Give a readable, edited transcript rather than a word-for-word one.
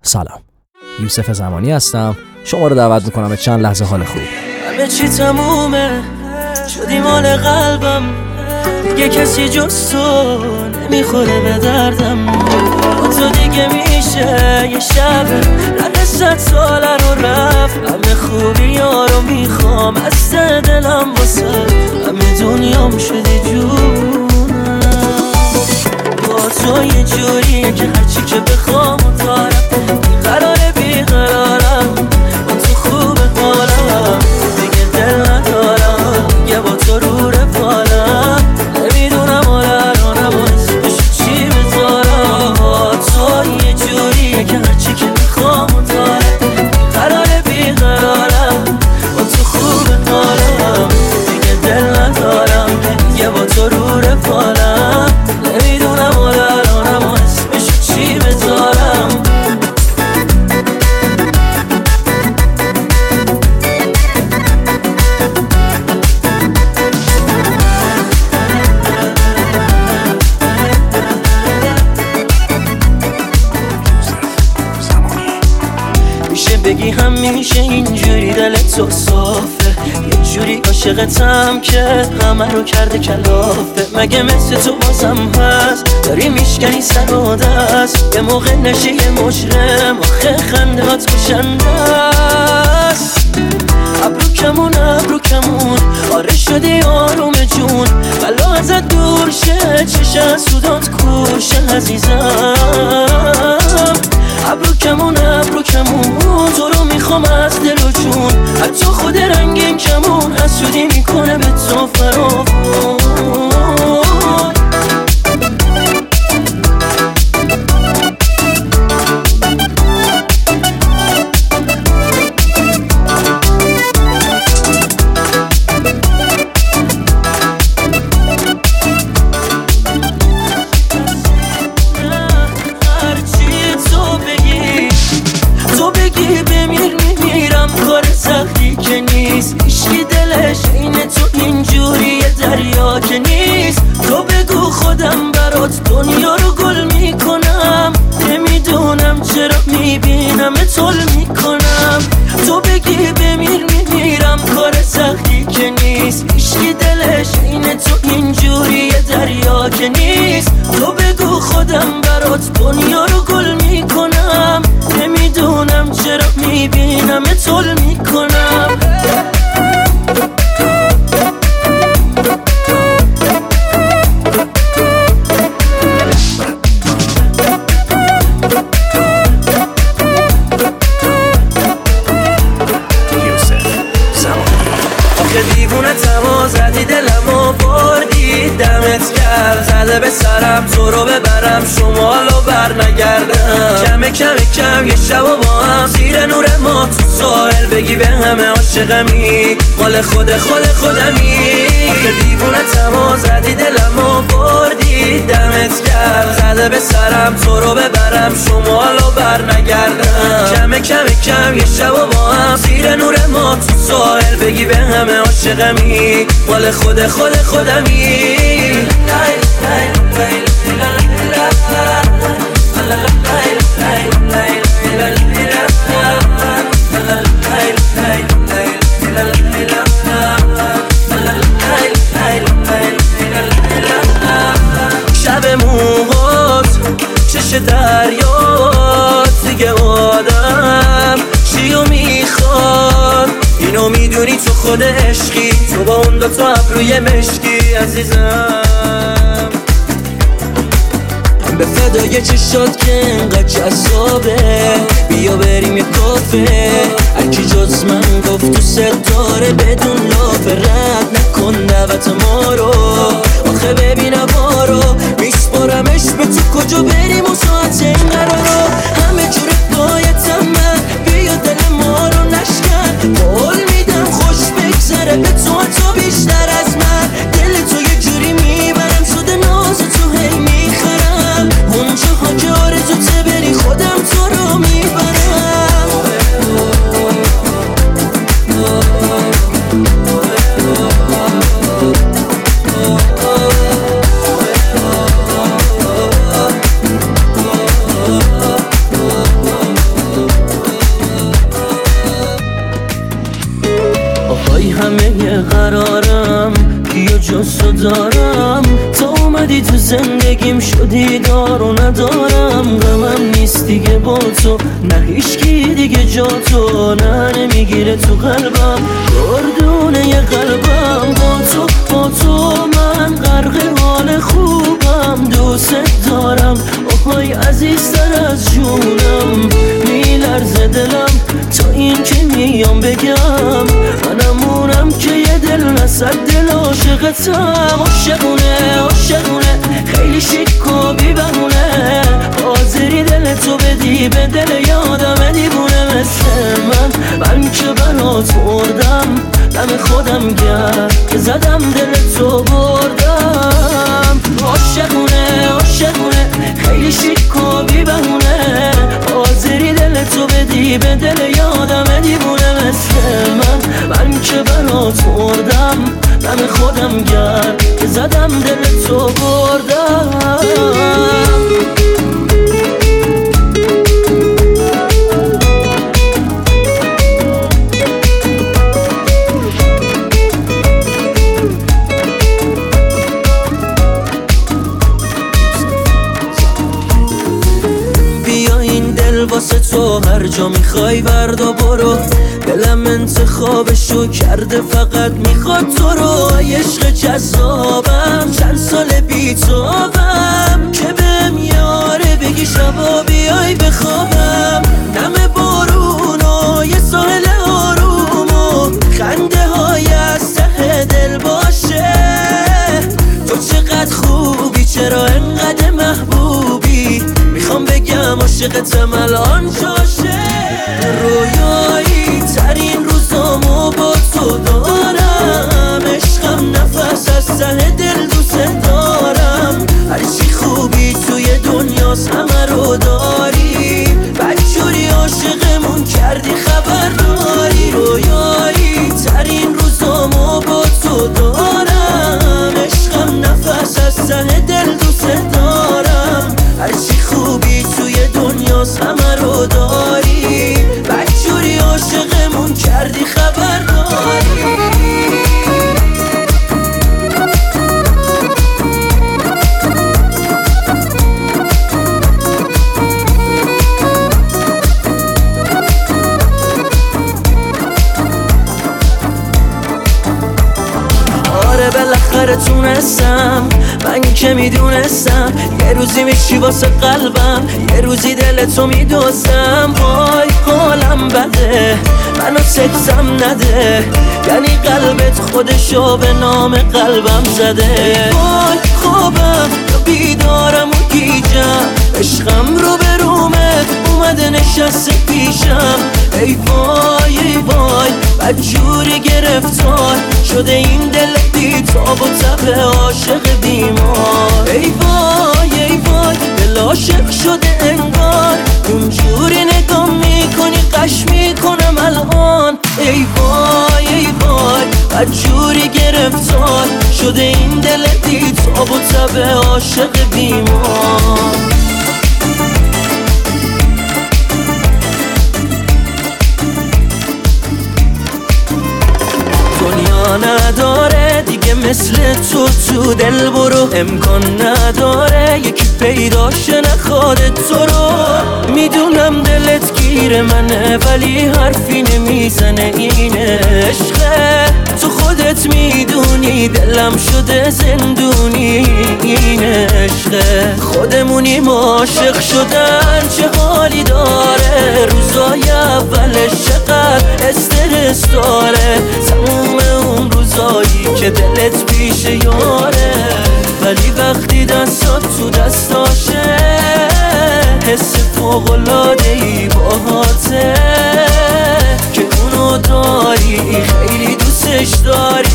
سلام، یوسف زمانی هستم. شما رو دعوت میکنم به چند لحظه حال خوب. همه چی تمومه، شدی مال قلبم، دیگه کسی جز تو نمیخوره به دردم. با تو دیگه میشه یه شب رد 100 ساله رو رفت. همه خوبی ها رو میخوام از ته دلم، واسه همه دنیام شدی جونم. با تو یه جوریه که هرچی که بخوام و دارم، بیقراره بیقرارم، با تو خوبه حالم، دیگه دل ندارم، دیگه با تو رو رفالم. نمیدونم الانم اسمشو چی بذارم. با تو یه جوریه که هرچی که بخوام و دارم، بیقراره بیقرارم، با تو خوبه حالم، دیگه دل ندارم، دیگه با تو رو رفالم. نمیدونم الانم اسمشو چی بذارم. میشه بگی همیشه اینجوری دلت تو صافه، یه جوری عاشقتم که همه رو کرده کلافه. مگه مثل تو بازم هست داری میشکنی سر و دست، یه موقع نشی یه مجرم، آخه خنده هات کشنده است. ابرو کمون آره شدی آروم جون، بلا ازت دور شه، چشه سودات کورشه عزیزم. ابرو کمون تو رو میخوام از دل و جون، حتی خود رنگین کمون حسودی میکنه به تو فراوون. هیچکی دلش این تو اینجوری دریا که نیست. تو بگو خودم برات دنیا رو گل میکنم، نمیدونم چرا میبینم تول میکنم. تو بگی بمیر میمیرم، کار سختی که نیست. هیچکی دلش این تو اینجوری دریا که نیست. تو بگو خودم برات دنیا رو گل میکنم، نمیدونم چرا میبینم تول میکنم. دیوونه تما زدی دلمو بردی، دمت گرم زده به سرم، تو رو ببرم شمالو بر نگردم. کم یه شب و با هم زیر نور ما تو ساحل، بگی به همه عاشقمی، مال خودمی. دیوونه تما زدی دلمو بردی، دمت گرم زده به سرم، تو رو ببرم شمالو بر نگردم. کم یه شب و با هم زیر نور ما تو ساحل، بگی به همه عاشقمی، مال خودمی. شب موهات چش دریات، دیگه آدم چیو میخواد؟ اینو میدونی تو خود عشقی، تو با اون دوتا ابروی مشکی عزیزم. به فدای چشات که انقدر جذابه، بیا بریم یه کافه، هرکی جز من گفت تو ستاره بدون لافه. رد نکن دعوت ما رو، آخه ببین هوا رو، میسپارمش به تو کجا بریم و ساعت این قرارو. همه جوره پایتم من، بیا دل ما رو نشکن، قول میدم خوش بگذره به تو بیشتر از من. دل تو یه جوری میبرم، شده ناز تو هی میخرم، اونجاها که آرزوته بری خودم تو رو میبرم. دوستو دارم، تا اومدی تو زندگیم شدی دار و ندارم. غمم نیست دیگه با تو، نه هیچکی دیگه جا تو، نه نمیگیره تو قلبم گردونه ی قلبم. با تو من غرق حال خوبم، دوست دارم آهای عزیزتر از جونم. میلرزه دلم تا این که میام بگم، منمونم که یه دل نصد دل عاشقتم. عاشقونه خیلی شیک و بی بهونه، حاضری دل تو بدی به دل یادم دیوونه مثل من که برات مردم، دم خودم گرد که زدم دل تو بردم. عاشقونه خیلی شیک و بی بهونه، حاضری دل تو بدی به دل یادم دیوونه مثل من که برات مردم، دم خودم گرد که زدم دل تو بردم. واسه تو هر جا میخوای وردا برو، دلم انتخابشو کرده فقط میخواد تو رو. عشق جذابم چند سال بی توام، که بهم یاره بگی شبا بیای بخوابم. نم بارون و یه ساحل آروم و خنده های از ته دل باشه. تو چقدر خوبی، چرا انقدر محبوبی، میخوام بگم عاشقتم الان جاشه. رویایی ترین روزامو با تو دارم، عشقم نفس از ته دل دوست دارم. هرچی خوبی توی دنیاست همه رو داری، بدجوری عاشقمون کردی خبر داری. رویایی ترین روزامو با تو دارم، عشقم نفس از ته دل دوست دارم. هرچی خوبی توی دنیاست همه رو داری، بدجوری عاشقمون کردی خبر داری. بالاخره تونستم، من که میدونستم یه روزی میشی واسه قلبم، یه روزی دلتو میدوزم. وای حالم بده، منو سکسم نده، یعنی قلبت خودشو به نام قلبم زده. وای خوابم یا بیدارم و گیجم، عشقم رو به رومه اومده نشسته پیشم. ای وای ای وای بدجوری گرفتار شده این دل بی تاب و تب عاشق بیمار. ای وای ای وای دل عاشق شده انگار، اونجوری نگاه میکنی قش میکنم الان. ای وای ای وای بدجوری گرفتار شده این دل بی تاب و تب عاشق بیمار. نداره دیگه مثل تو دل برو، امکان نداره یکی پیداشه نخواد تو رو. میدونم دلت گیر منه ولی حرفی نمیزنه، این عشقه تو خودت میدونی، دلم شده زندونی این عشقه. خودمونیم عاشق شدن چه حالی داره، روزای اولش چقدر استرس داره، تموم اون روزایی که دلت پیش یاره، ولی وقتی دستات تو دستاشه حس فوق‌العاده‌ای باهاته که اونو داری، خیلی دوستش داری.